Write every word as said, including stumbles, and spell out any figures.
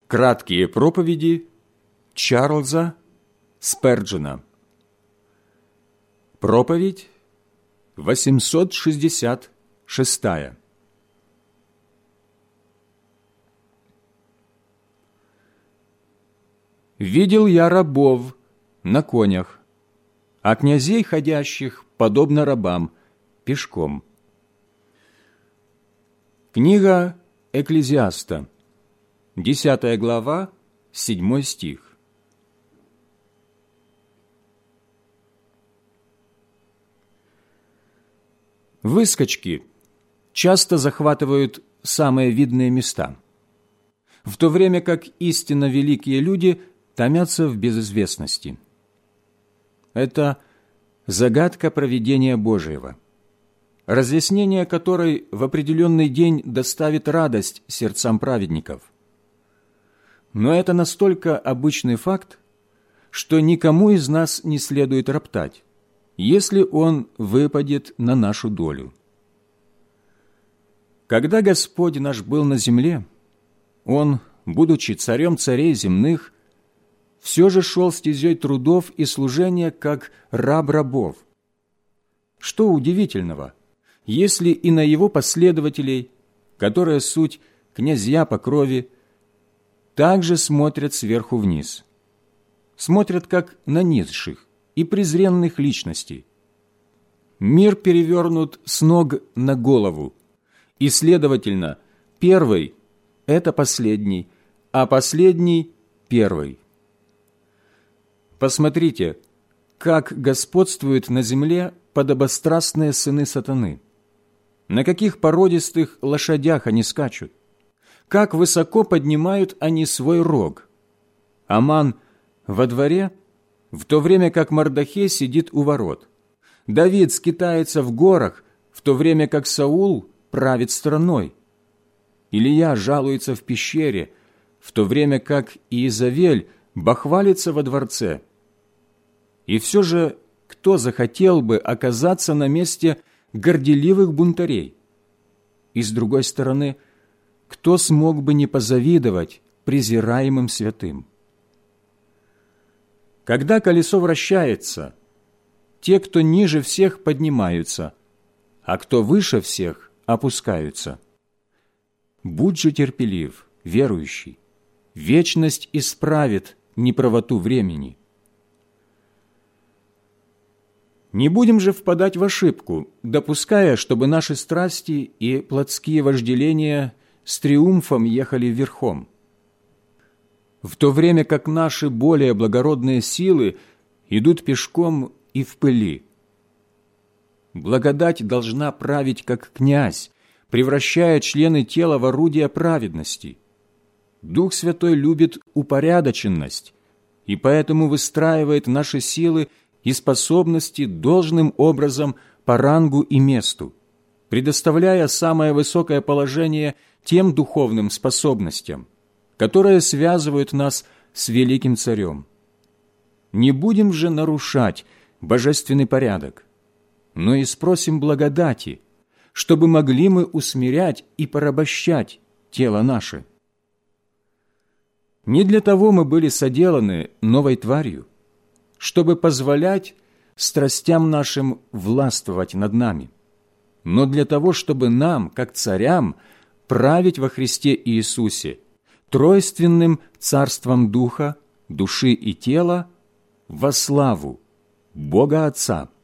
Краткие проповеди Чарльза Сперджена. Проповедь восемьсот шестьдесят шестая. «Видел я рабов на конях, а князей, ходящих, подобно рабам, пешком». Книга Экклезиаста, десятая глава, седьмой стих. Выскочки часто захватывают самые видные места, в то время как истинно великие люди томятся в безызвестности. Это загадка провидения Божьего, разъяснение которой в определенный день доставит радость сердцам праведников. Но это настолько обычный факт, что никому из нас не следует роптать, если он выпадет на нашу долю. Когда Господь наш был на земле, Он, будучи царем царей земных, все же шел стезей трудов и служения, как раб рабов. Что удивительного, если и на Его последователей, которые суть князья по крови, также смотрят сверху вниз, смотрят как на низших и презренных личностей. Мир перевернут с ног на голову, и, следовательно, первый – это последний, а последний – первый. Посмотрите, как господствуют на земле подобострастные сыны сатаны, на каких породистых лошадях они скачут, как высоко поднимают они свой рог. Аман во дворе, в то время как Мордохей сидит у ворот. Давид скитается в горах, в то время как Саул правит страной. Илия жалуется в пещере, в то время как Иезавель бахвалится во дворце. И все же, кто захотел бы оказаться на месте горделивых бунтарей? И с другой стороны, кто смог бы не позавидовать презираемым святым? Когда колесо вращается, те, кто ниже всех, поднимаются, а кто выше всех, опускаются. Будь же терпелив, верующий, вечность исправит неправоту времени. Не будем же впадать в ошибку, допуская, чтобы наши страсти и плотские вожделения с триумфом ехали верхом, в то время как наши более благородные силы идут пешком и в пыли. Благодать должна править как князь, превращая члены тела в орудия праведности. Дух Святой любит упорядоченность и поэтому выстраивает наши силы и способности должным образом по рангу и месту, предоставляя самое высокое положение тем духовным способностям, которые связывают нас с великим царем. Не будем же нарушать божественный порядок, но и спросим благодати, чтобы могли мы усмирять и порабощать тело наше. Не для того мы были соделаны новой тварью, чтобы позволять страстям нашим властвовать над нами, но для того, чтобы нам, как царям, править во Христе Иисусе, тройственным царством Духа, души и тела, во славу Бога Отца.